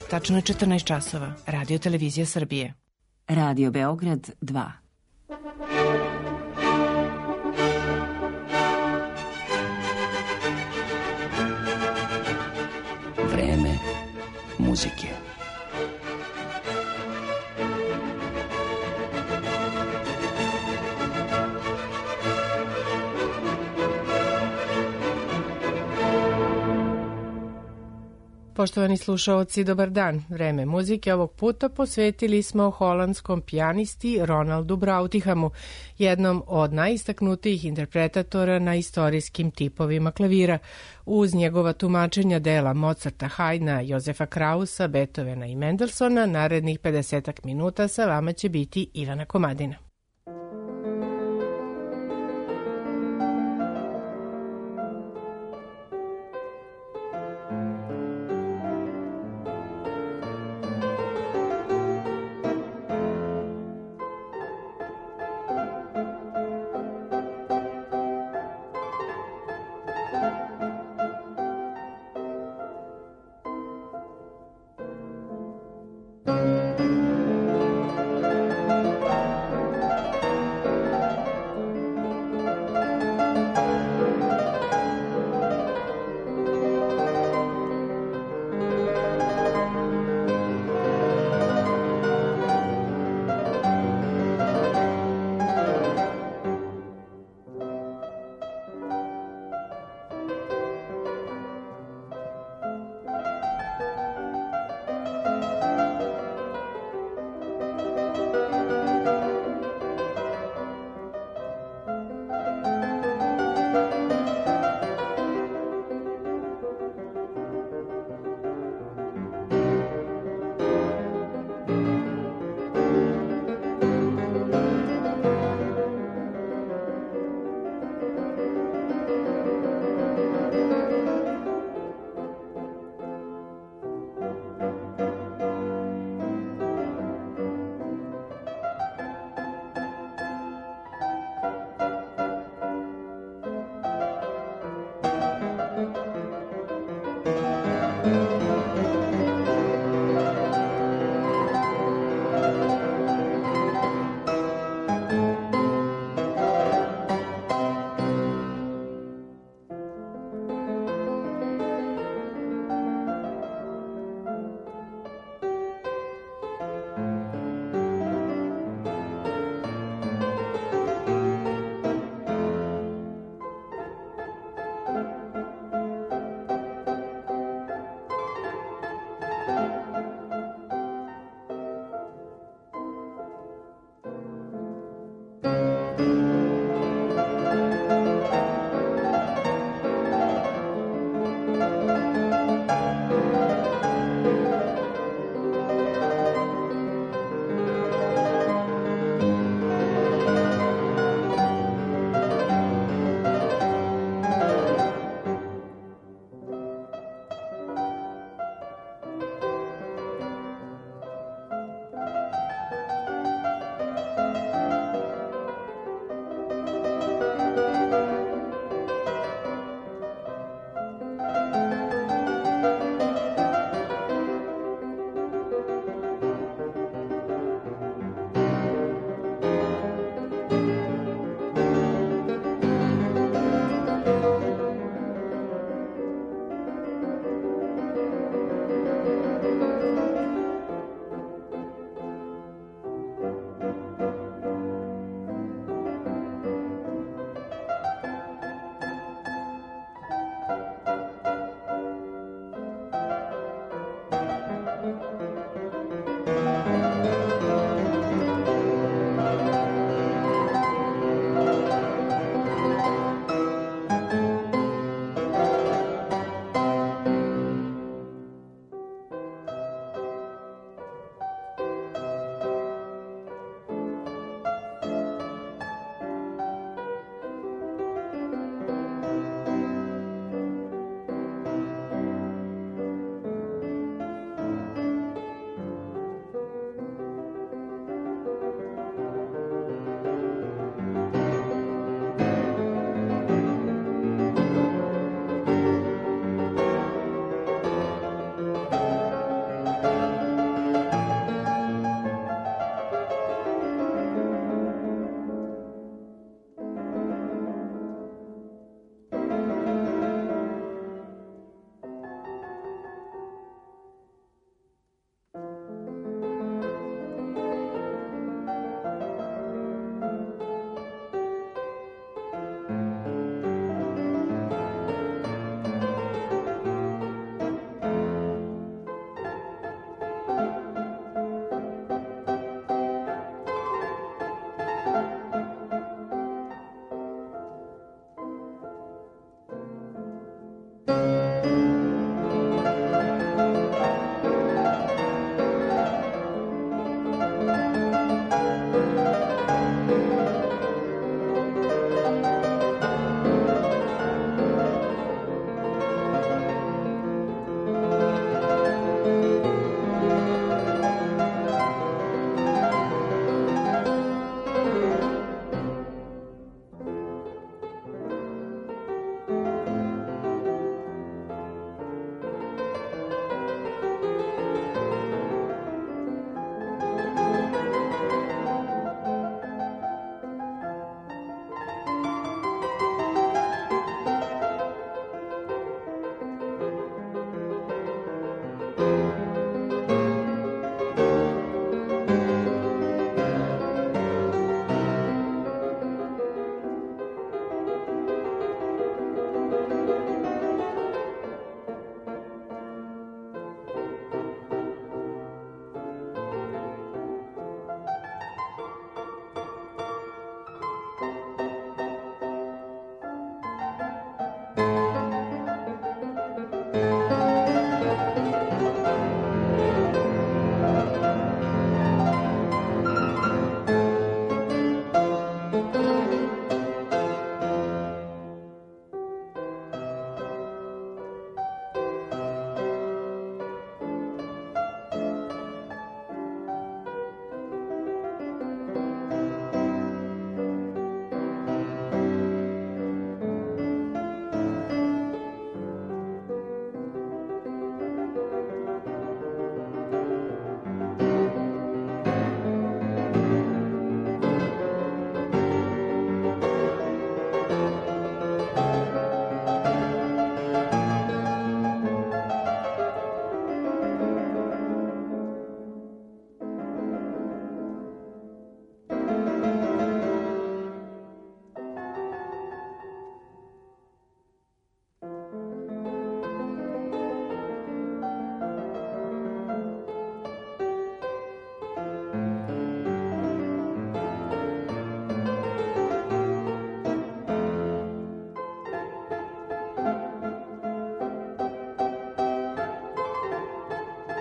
tačno je 14 časova. Radio Televizija Srbije. Radio Beograd 2. Vreme muzike. Poštovani slušaoci, dobar dan. Vreme muzike ovog puta posvetili smo holandskom pijanisti Ronaldu Brautihamu, jednom od najistaknutijih interpretatora na istorijskim tipovima klavira. Uz njegova tumačenja dela Mozarta, Haydna, Jozefa Krausa, Beethovena i Mendelsona, narednih 50 minuta sa vama će biti Ivana Komadina.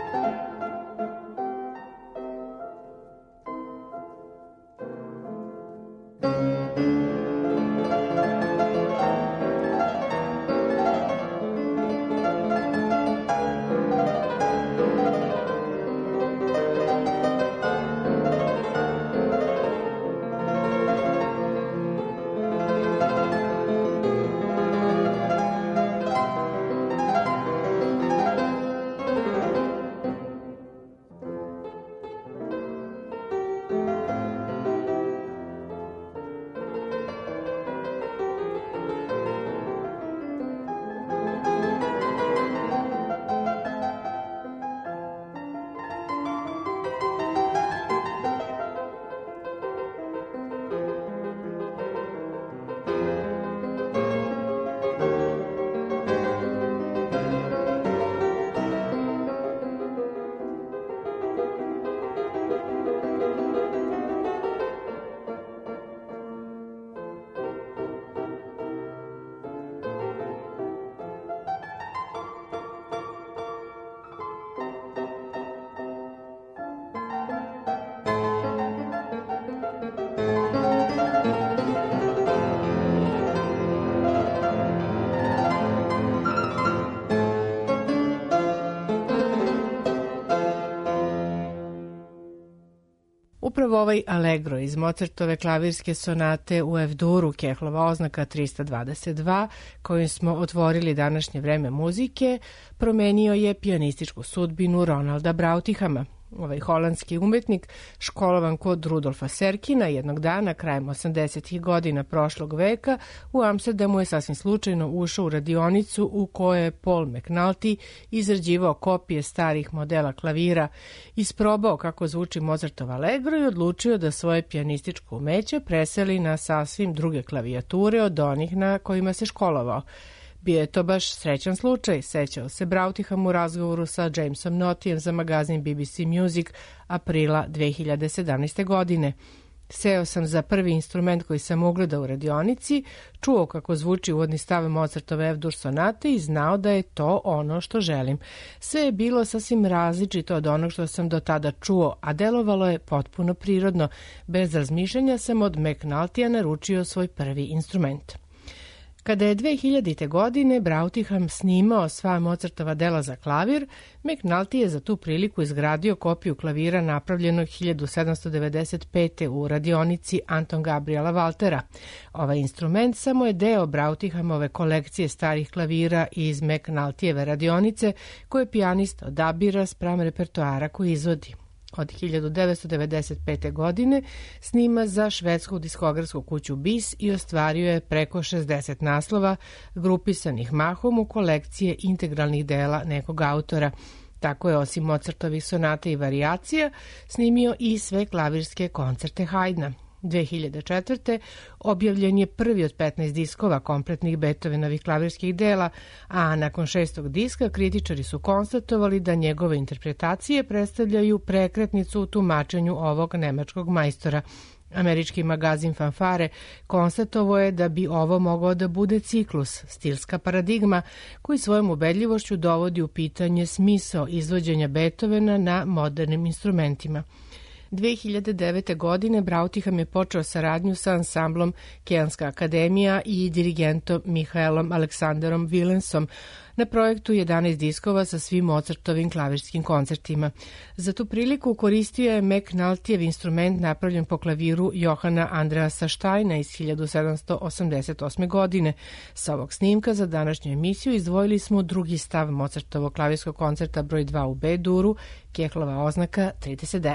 Upravo ovaj Allegro iz Mozartove klavirske sonate u F-duru, Kehlova oznaka 322, kojim smo otvorili današnje vreme muzike, promenio je pijanističku sudbinu Ronalda Brautihama. Ovaj holandski umetnik, školovan kod Rudolfa Serkina, jednog dana krajem 80. godina prošlog veka u Amsterdamu je sasvim slučajno ušao u radionicu u kojoj je Paul McNulty izrađivao kopije starih modela klavira, isprobao kako zvuči Mozartov Allegro i odlučio da svoje pijanističko umeće preseli na sasvim druge klavijature od onih na kojima se školovao. Bio je to baš srećan slučaj, sećao se Brautiham u razgovoru sa Jamesom Notijem za magazin BBC Music aprila 2017. godine. Seo sam za prvi instrument koji sam ugledao u radionici, čuo kako zvuči uvodni stav Mozartove F-dur sonate i znao da je to ono što želim. Sve je bilo sasvim različito od onog što sam do tada čuo, a delovalo je potpuno prirodno. Bez razmišljanja sam od McNultija naručio svoj prvi instrument. Kada je 2000. godine Brautiham snimao sva Mozartova dela za klavir, McNulty je za tu priliku izgradio kopiju klavira napravljenog 1795. u radionici Anton Gabriela Waltera. Ovaj instrument samo je deo Brautihamove kolekcije starih klavira iz McNultyjeve radionice koje pijanist odabira spram repertoara koji izvodi. Od 1995. godine snima za švedsku diskografsku kuću BIS i ostvario je preko 60 naslova, grupisanih mahom u kolekcije integralnih dela nekog autora. Tako je osim Mozartovih sonata i varijacija snimio i sve klavirske koncerte Haydna. 2004. objavljen je prvi od 15 diskova kompletnih Beethovenovih klavirskih dela, a nakon 6. diska kritičari su konstatovali da njegove interpretacije predstavljaju prekretnicu u tumačenju ovog nemačkog majstora. Američki magazin Fanfare konstatovao je da bi ovo mogao da bude ciklus, stilska paradigma, koji svojom ubedljivošću dovodi u pitanje smisao izvođenja Beethovena na modernim instrumentima. 2009. godine Brautiham je počeo saradnju sa ansamblom Kelnska akademija i dirigentom Mihaelom Aleksanderom Willensom na projektu 11 diskova sa svim Mozartovim klavirskim koncertima. Za tu priliku koristio je McNultyjev instrument napravljen po klaviru Johana Andreasa Steina iz 1788. godine. Sa ovog snimka za današnju emisiju izdvojili smo drugi stav Mozartovog klavirskog koncerta broj 2 u B-duru, Kehlova oznaka 39.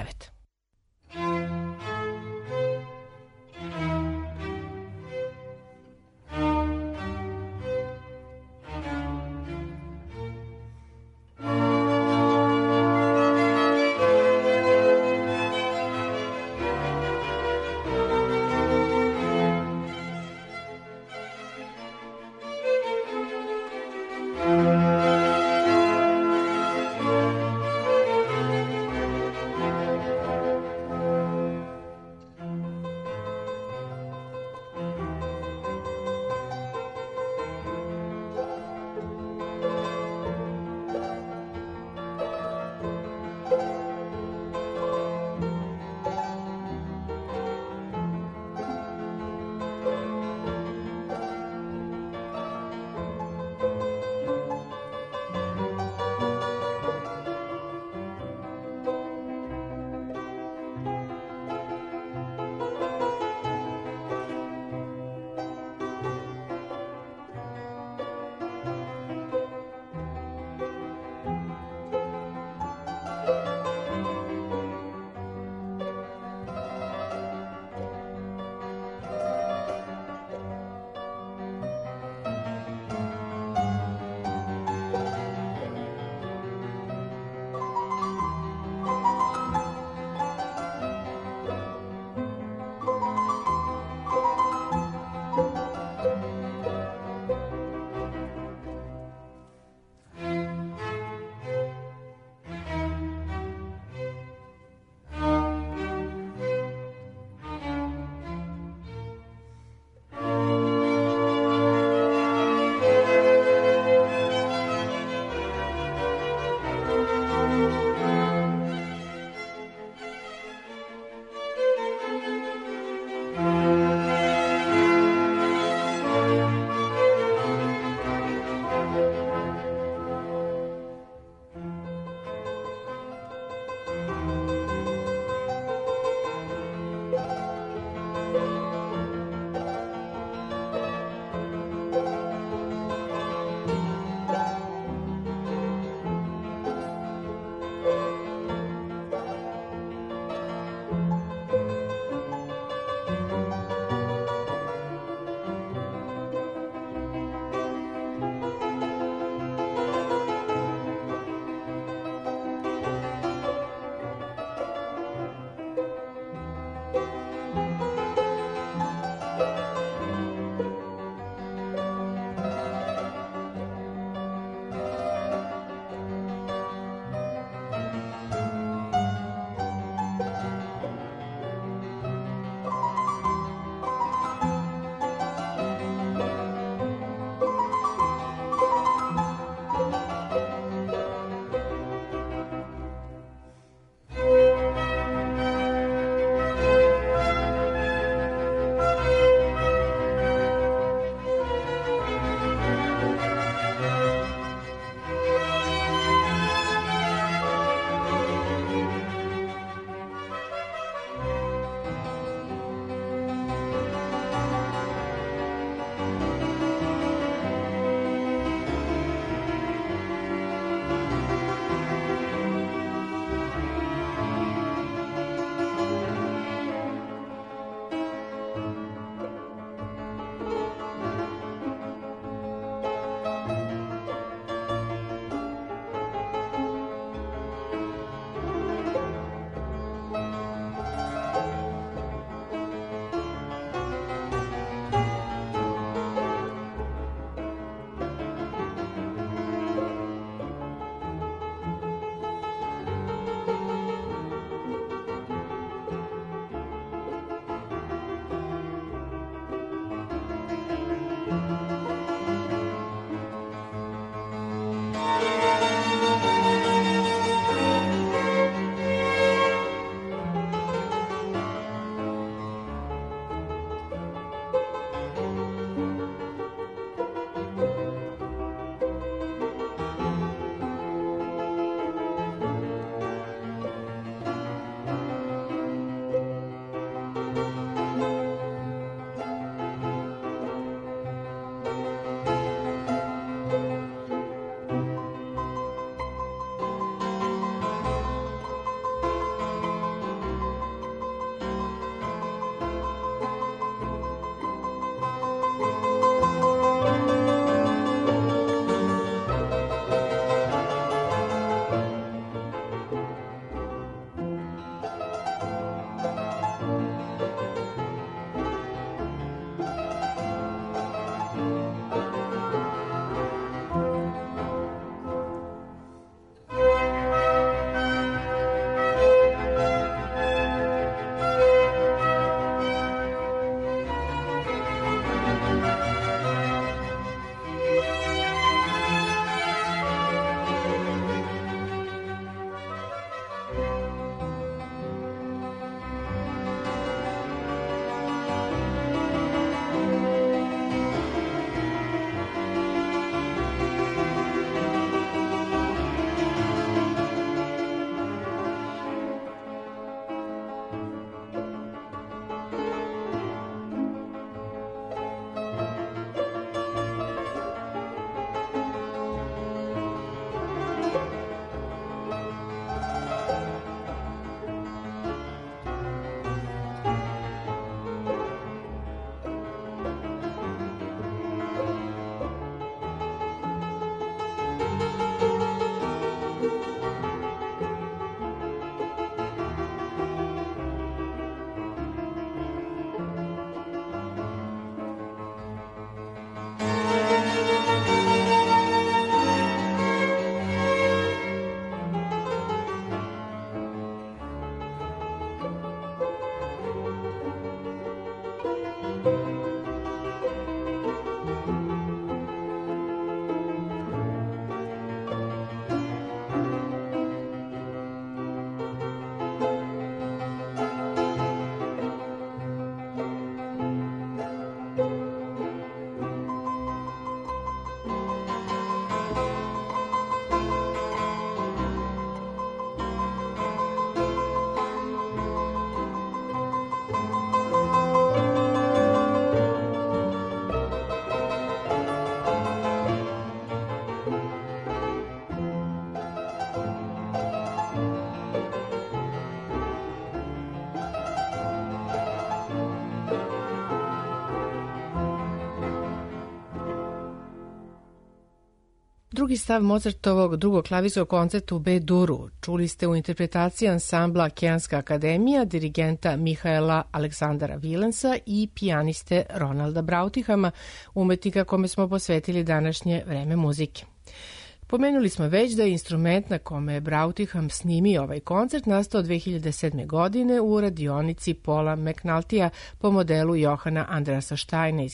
drugi stav Mozartovog drugog klavirskog koncerta u B-duru čuli ste u interpretaciji ansambla Kjanska akademija, dirigenta Mihaela Aleksandara Vilensa i pijaniste Ronalda Brautihama, umetnika kome smo posvetili današnje vreme muzike. Pomenuli smo već da je instrument na kome je Brautiham snimio ovaj koncert nastao 2007. godine u radionici Paula McNultija po modelu Johana Andreasa Steina iz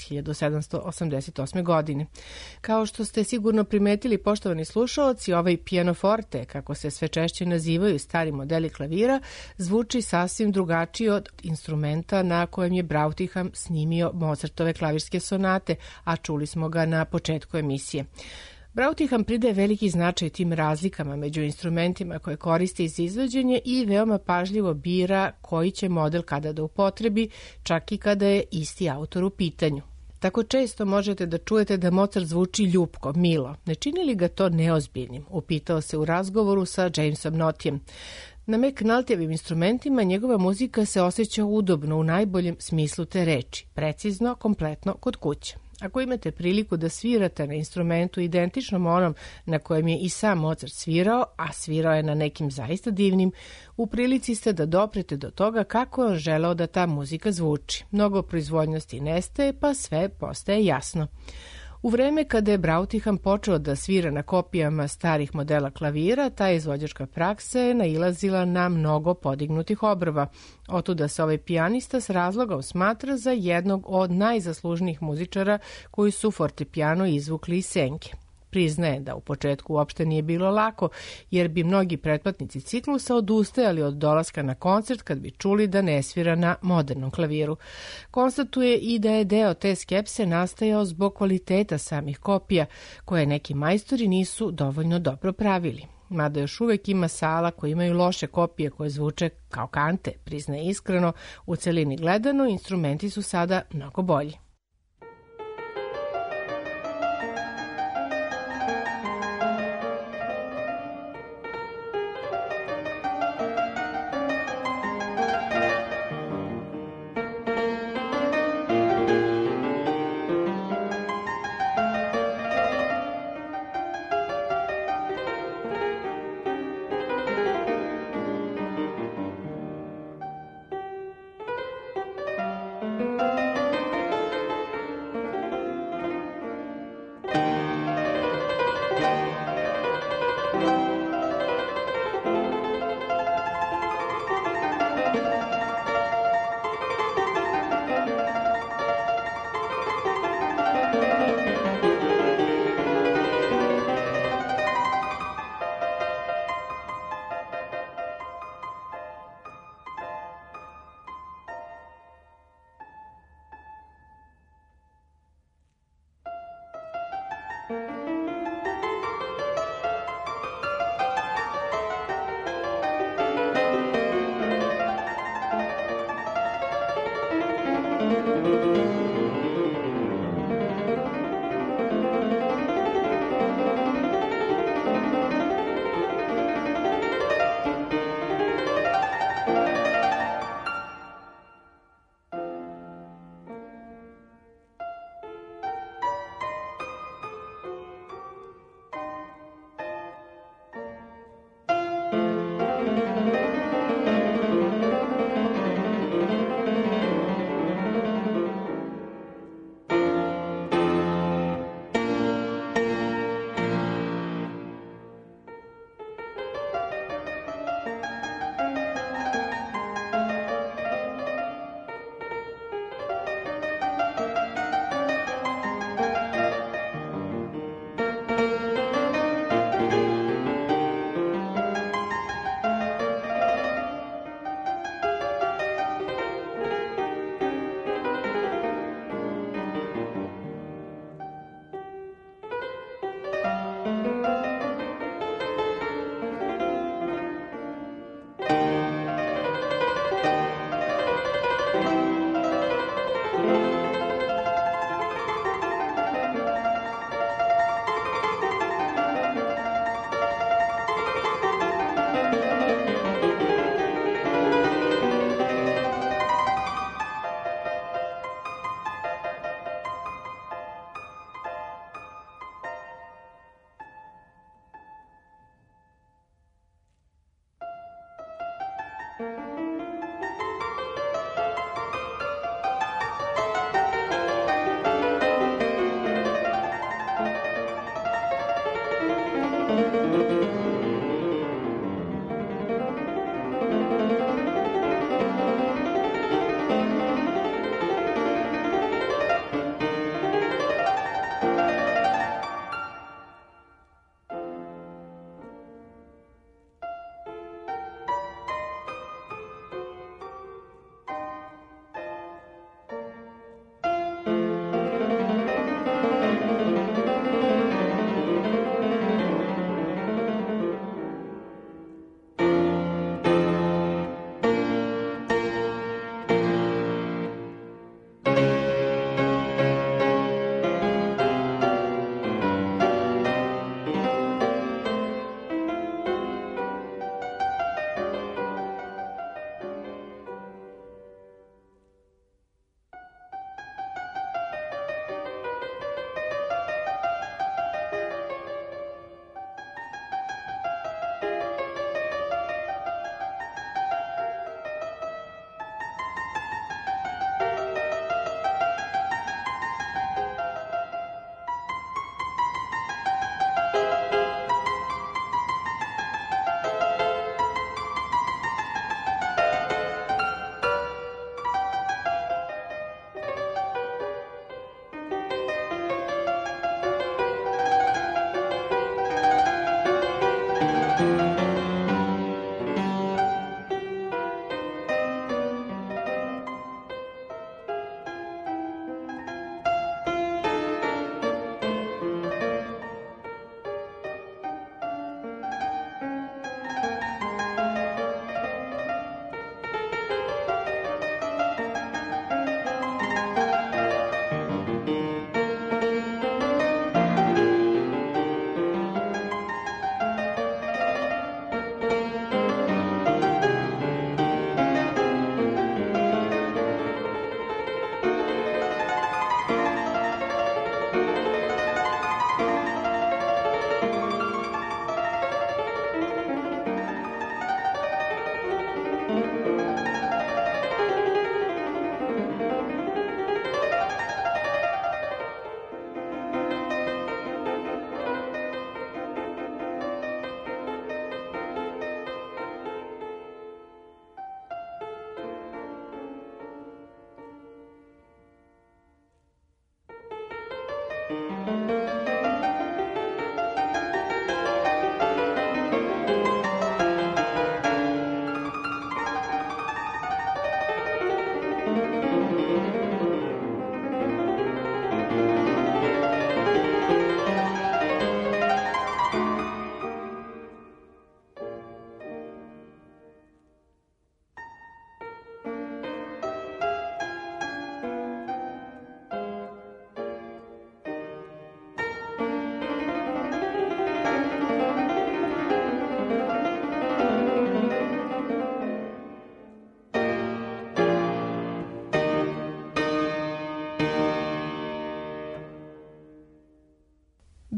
1788. godine. Kao što ste sigurno primetili, poštovani slušaoci, ovaj pianoforte, kako se sve češće nazivaju stari modeli klavira, zvuči sasvim drugačije od instrumenta na kojem je Brautiham snimio Mozartove klavirske sonate, a čuli smo ga na početku emisije. Brautiham pridaje veliki značaj tim razlikama među instrumentima koje koristi za izvođenje i veoma pažljivo bira koji će model kada da upotrebi, čak i kada je isti autor u pitanju. Tako često možete da čujete da Mozart zvuči ljupko, milo. Ne čini li ga to neozbiljnim? Upitao se u razgovoru sa Jamesom Notijem. Na McNultyjevim instrumentima njegova muzika se osjeća udobno u najboljem smislu te reči, precizno, kompletno, kod kuće. Ako imate priliku da svirate na instrumentu identičnom onom na kojem je i sam Mozart svirao, a svirao je na nekim zaista divnim, u prilici ste da doprete do toga kako je on želeo da ta muzika zvuči. Mnogo proizvoljnosti nestaje, pa sve postaje jasno. U vreme kada je Brautiham počeo da svira na kopijama starih modela klavira, ta izvođačka praksa je nailazila na mnogo podignutih obrva. Otuda se ovaj pijanista s razlogom smatra za jednog od najzaslužnijih muzičara koji su fortepijano izvukli iz senke. Priznaje da u početku uopšte nije bilo lako, jer bi mnogi pretplatnici ciklusa odustajali od dolaska na koncert kad bi čuli da ne svira na modernom klaviru. Konstatuje i da je deo te skepse nastajao zbog kvaliteta samih kopija, koje neki majstori nisu dovoljno dobro pravili. Mada još uvek ima sala koje imaju loše kopije koje zvuče kao kante, priznaje iskreno, u celini gledano, instrumenti su sada mnogo bolji.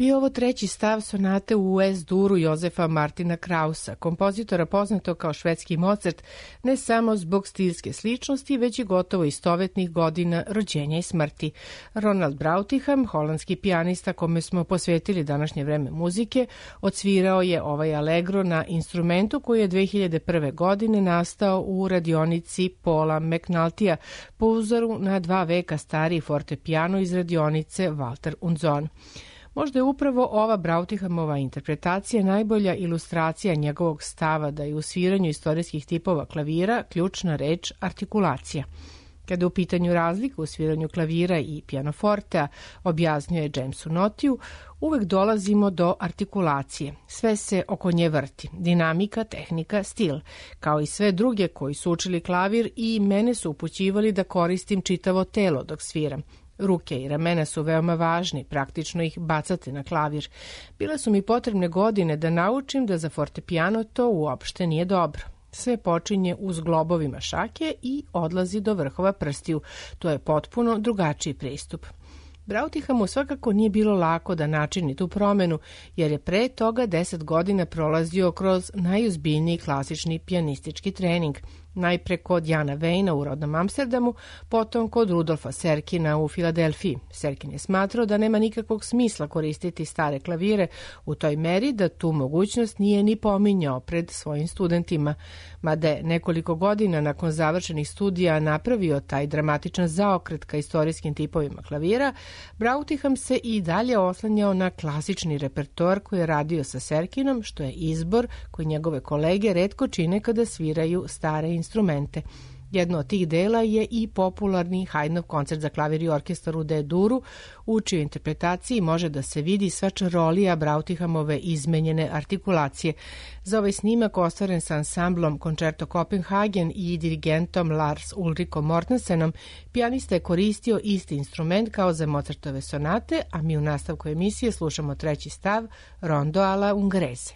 Bio ovo treći stav sonate u S-duru Jozefa Martina Krausa, kompozitora poznatog kao švedski Mozart, ne samo zbog stilske sličnosti, već i gotovo istovetnih godina rođenja i smrti. Ronald Brautigam, holandski pijanista kome smo posvetili današnje vreme muzike, odsvirao je ovaj allegro na instrumentu koji je 2001. godine nastao u radionici Paula McNultija po uzoru na 2 veka stariji fortepijano iz radionice Walter und Sohn. Možda je upravo ova Brautigamova interpretacija najbolja ilustracija njegovog stava da je u sviranju istorijskih tipova klavira ključna reč artikulacija. Kada je u pitanju razlika u sviranju klavira i pianofortea, objasnio je Jamesu Notiju, uvek dolazimo do artikulacije. Sve se oko nje vrti. Dinamika, tehnika, stil. Kao i sve druge koji su učili klavir i mene su upućivali da koristim čitavo telo dok sviram. Ruke i ramena su veoma važni, praktično ih bacate na klavir. Bile su mi potrebne godine da naučim da za fortepijano to uopšte nije dobro. Sve počinje uz globovima šake i odlazi do vrhova prstiju. To je potpuno drugačiji pristup. Brautigamu svakako nije bilo lako da načini tu promenu, jer je pre toga 10 godina prolazio kroz najozbiljniji klasični pijanistički trening. Najpre kod Jana Vejna u rodnom Amsterdamu, potom kod Rudolfa Serkina u Filadelfiji. Serkin je smatrao da nema nikakvog smisla koristiti stare klavire u toj meri da tu mogućnost nije ni pominjao pred svojim studentima. Mada je nekoliko godina nakon završenih studija napravio taj dramatičan zaokret ka istorijskim tipovima klavira, Brautigam se i dalje oslanjao na klasični repertoar koji je radio sa Serkinom, što je izbor koji njegove kolege retko čine kada sviraju stare instrumente. Jedno od tih dela je i popularni Haydnov koncert za klavir i orkestar u D-duru, u čijoj interpretaciji može da se vidi sva čarolija Brautigamove izmenjene artikulacije. Za ovaj snimak ostvaren sa ansamblom Concerto Copenhagen i dirigentom Lars Ulrikom Mortensenom, pijanista je koristio isti instrument kao za Mozartove sonate, a mi u nastavku emisije slušamo treći stav Rondo alla Ungherese.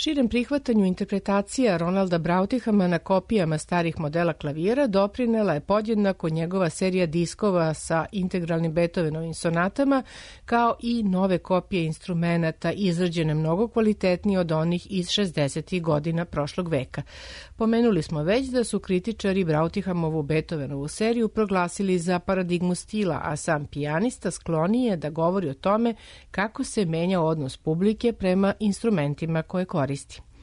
Širem prihvatanju interpretacija Ronalda Brautihama na kopijama starih modela klavira doprinela je podjednako njegova serija diskova sa integralnim Beethovenovim sonatama, kao i nove kopije instrumenata izrađene mnogo kvalitetnije od onih iz 60. godina prošlog veka. Pomenuli smo već da su kritičari Brautihamovu Beethovenovu seriju proglasili za paradigmu stila, a sam pijanista skloniji je da govori o tome kako se menja odnos publike prema instrumentima koje koristi.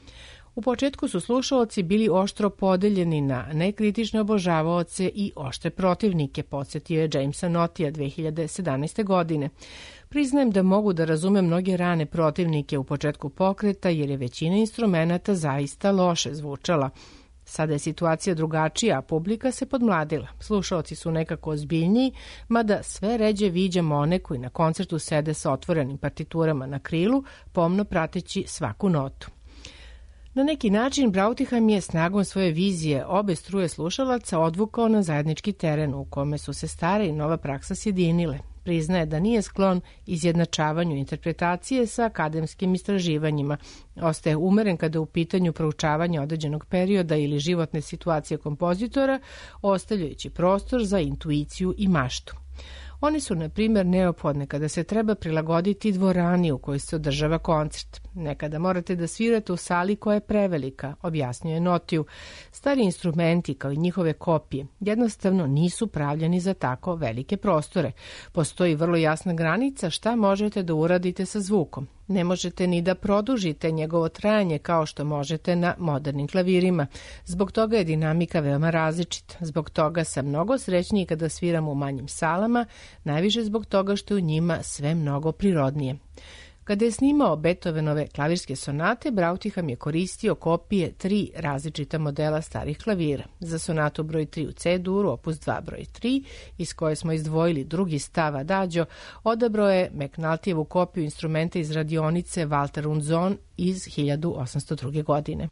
U početku su slušaoci bili oštro podeljeni na nekritične obožavaoce i oštre protivnike, podsjetio je Jamesa Notija 2017. godine. Priznajem da mogu da razumem mnoge rane protivnike u početku pokreta, jer je većina instrumenata zaista loše zvučala. Sada je situacija drugačija, a publika se podmladila. Slušaoci su nekako ozbiljniji, mada sve ređe viđamo one koji na koncertu sede sa otvorenim partiturama na krilu, pomno prateći svaku notu. Na neki način Brautiham je snagom svoje vizije obe struje slušalaca odvukao na zajednički teren u kome su se stara i nova praksa sjedinile. Priznaje da nije sklon izjednačavanju interpretacije sa akademskim istraživanjima. Ostaje umeren kada je u pitanju proučavanja određenog perioda ili životne situacije kompozitora, ostavljajući prostor za intuiciju i maštu. One su, na primjer, neophodne kada se treba prilagoditi dvorani u kojoj se održava koncert. Nekada morate da svirate u sali koja je prevelika, objasnio je Notiju. Stari instrumenti, kao i njihove kopije, jednostavno nisu pravljeni za tako velike prostore. Postoji vrlo jasna granica šta možete da uradite sa zvukom. Ne možete ni da produžite njegovo trajanje kao što možete na modernim klavirima. Zbog toga je dinamika veoma različita. Zbog toga sam mnogo srećniji kada sviram u manjim salama, najviše zbog toga što je u njima sve mnogo prirodnije. Kada je snimao Beethovenove klavirske sonate, Brautiham je koristio kopije 3 različita modela starih klavira. Za sonatu broj 3 u C-duru, opus 2 broj 3, iz koje smo izdvojili drugi stav Adagio, odabrao je McNultyjevu kopiju instrumenta iz radionice Walter und Sohn iz 1802. godine.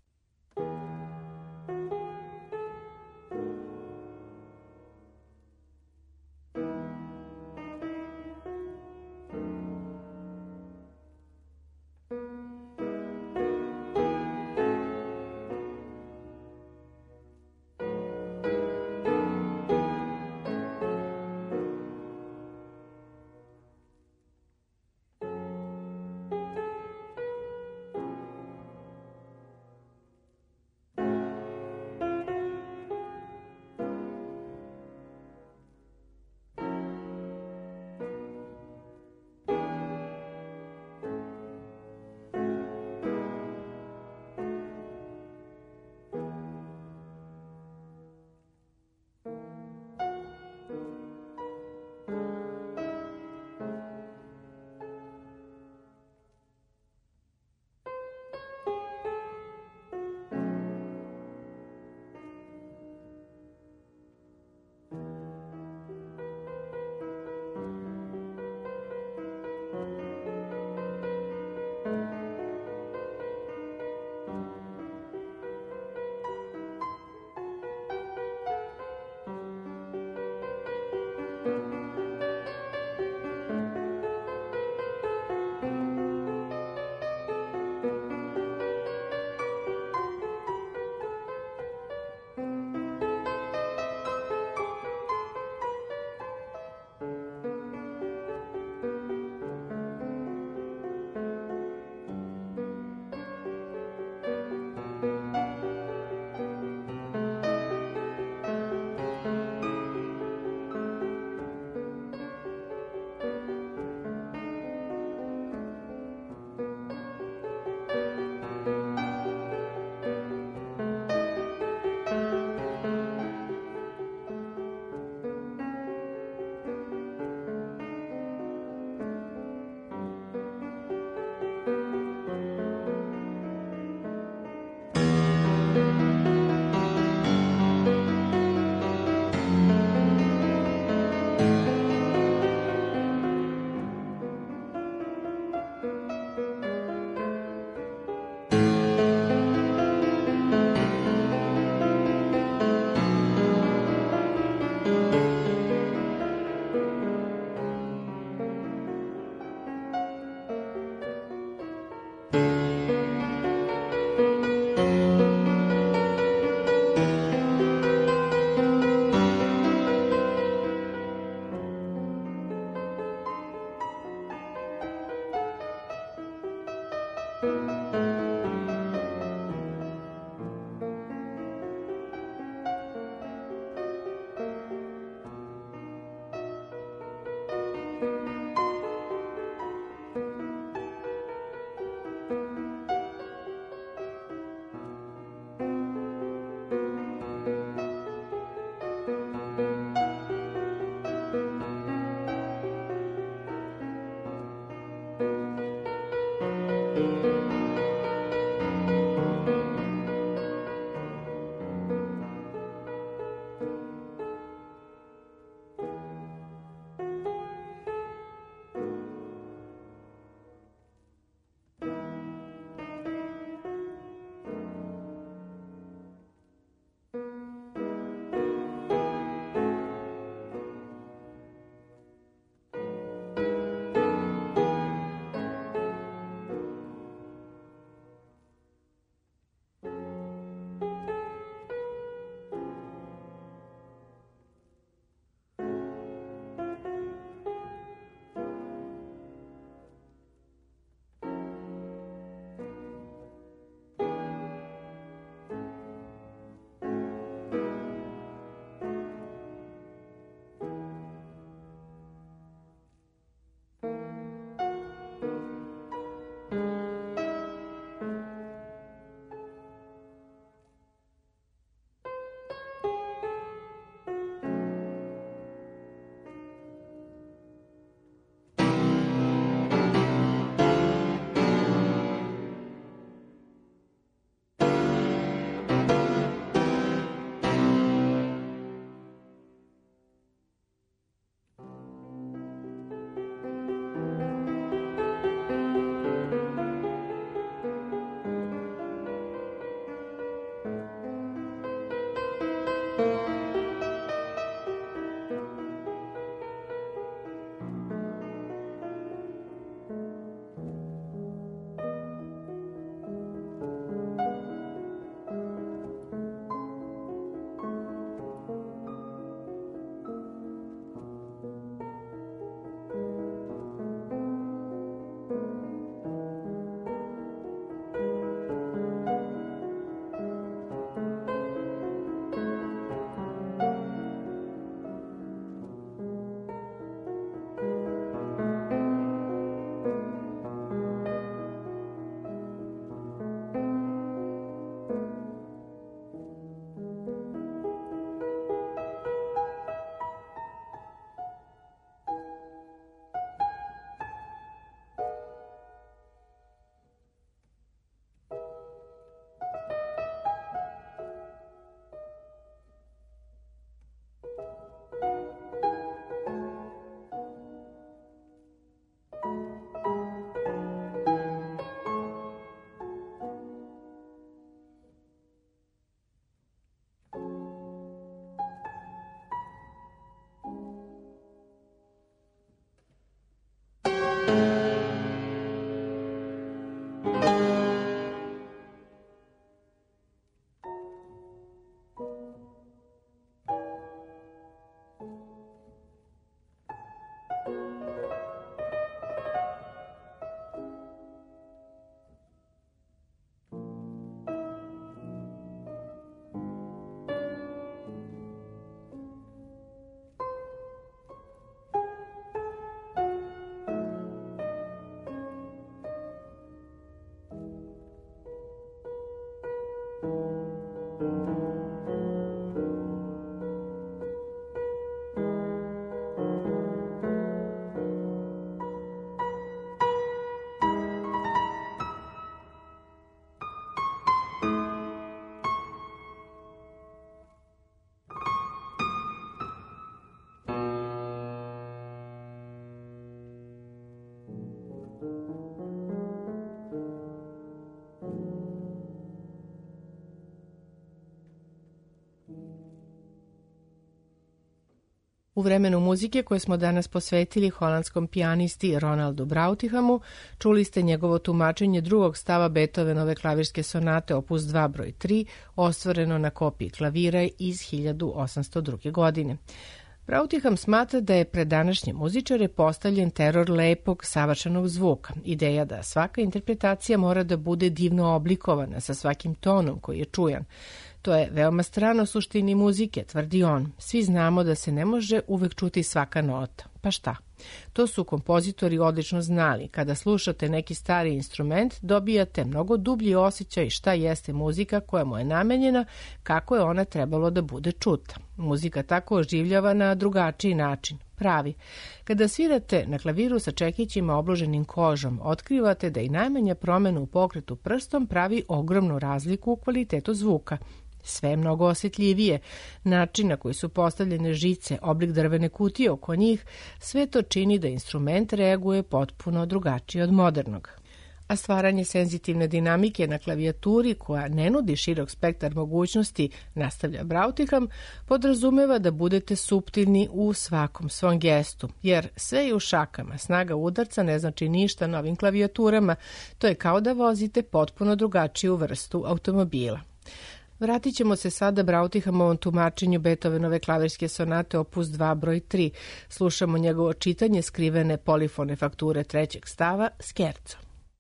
U vremenu muzike koje smo danas posvetili holandskom pijanisti Ronaldu Brautihamu, čuli ste njegovo tumačenje drugog stava Beethovenove klavirske sonate opus 2 broj 3, ostvareno na kopiji klavira iz 1802. godine. Brautiham smatra da je pred današnje muzičare postavljen teror lepog, savršenog zvuka. Ideja da svaka interpretacija mora da bude divno oblikovana sa svakim tonom koji je čujan. To je veoma strano suštini muzike, tvrdi on. Svi znamo da se ne može uvek čuti svaka nota. Pa šta? To su kompozitori odlično znali. Kada slušate neki stari instrument, dobijate mnogo dublji osjećaj šta jeste muzika koja mu je namenjena, kako je ona trebalo da bude čuta. Muzika tako oživljava na drugačiji način, pravi. Kada svirate na klaviru sa čekićima obloženim kožom, otkrivate da i najmanja promena u pokretu prstom pravi ogromnu razliku u kvalitetu zvuka. Sve je mnogo osjetljivije. Način na koji su postavljene žice, oblik drvene kutije oko njih, sve to čini da instrument reaguje potpuno drugačije od modernog. A stvaranje senzitivne dinamike na klavijaturi, koja ne nudi širok spektar mogućnosti, nastavlja Brautiham, podrazumeva da budete suptilni u svakom svom gestu, jer sve je u šakama. Snaga udarca ne znači ništa na ovim klavijaturama. To je kao da vozite potpuno drugačiju vrstu automobila. Vratit ćemo se sada Brautihamovom tumačenju Beethovenove klavirske sonate opus 2 broj 3. Slušamo njegovo čitanje skrivene polifone fakture trećeg stava Scherzo.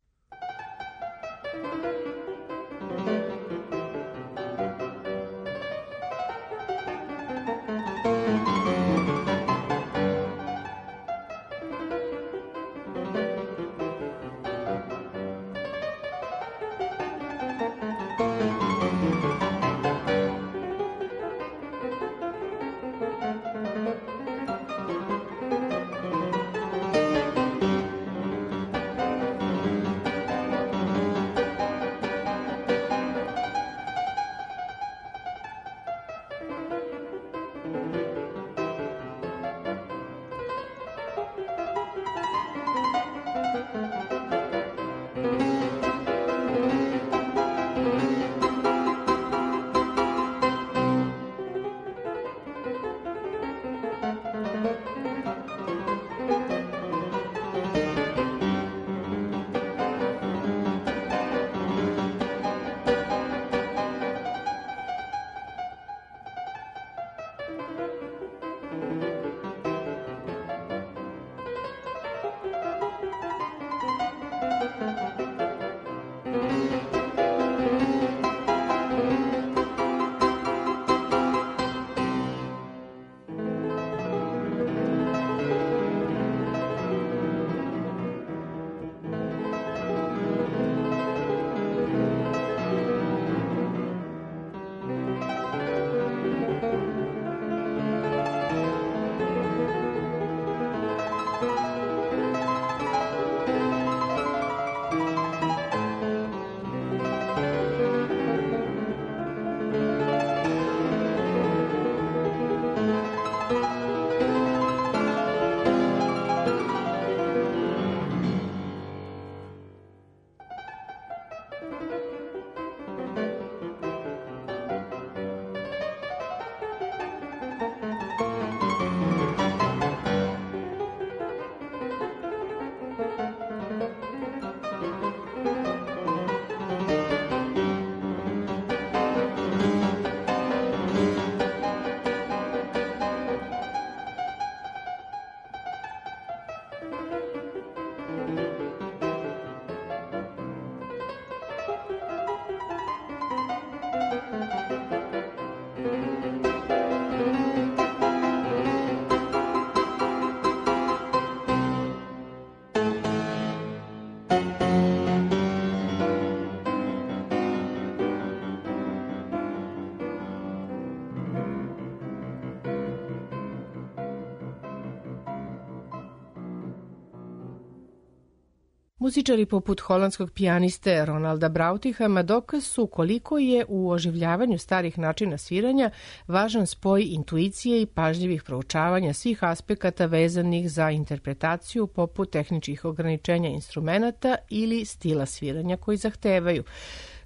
Muzičari poput holandskog pijaniste Ronalda Brautihama dokaz su koliko je u oživljavanju starih načina sviranja važan spoj intuicije i pažljivih proučavanja svih aspekata vezanih za interpretaciju poput tehničkih ograničenja instrumenata ili stila sviranja koji zahtevaju.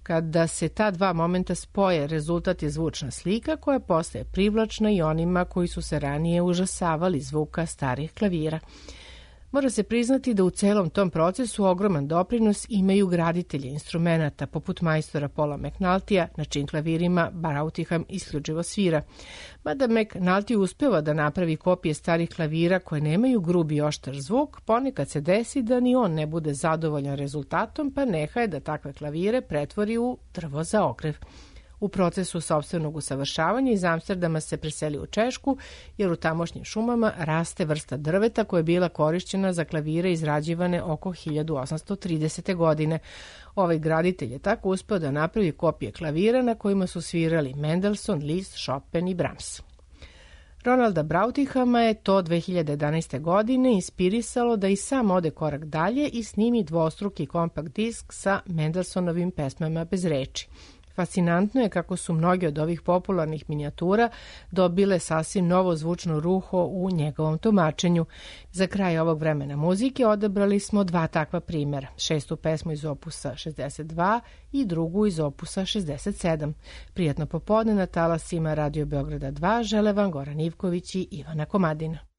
Kada se ta dva momenta spoje, rezultat je zvučna slika koja postaje privlačna i onima koji su se ranije užasavali zvuka starih klavira. Mora se priznati da u celom tom procesu ogroman doprinos imaju graditelji instrumenata, poput majstora Paula McNultija, na čijim klavirima Brautigam isključivo svira. Mada McNulty uspeva da napravi kopije starih klavira koje nemaju grubi i oštar zvuk, ponekad se desi da ni on ne bude zadovoljan rezultatom, pa nehaje da takve klavire pretvori u drvo za ogrev. U procesu sopstvenog usavršavanja iz Amsterdama se preseli u Češku, jer u tamošnjim šumama raste vrsta drveta koja je bila korišćena za klavire izrađivane oko 1830. godine. Ovaj graditelj je tako uspeo da napravi kopije klavira na kojima su svirali Mendelssohn, Liszt, Chopin i Brahms. Ronalda Brautigama je to 2011. godine inspirisalo da i sam ode korak dalje i snimi dvostruki kompakt disk sa Mendelssohnovim pesmama bez reči. Fascinantno je kako su mnoge od ovih popularnih minijatura dobile sasvim novo zvučno ruho u njegovom tumačenju. Za kraj ovog vremena muzike odabrali smo dva takva primjera, 6. pesmu iz opusa 62 i drugu iz opusa 67. Prijatno popodne na talasima Radio Beograda 2 žele vam Goran Ivković i Ivana Komadina.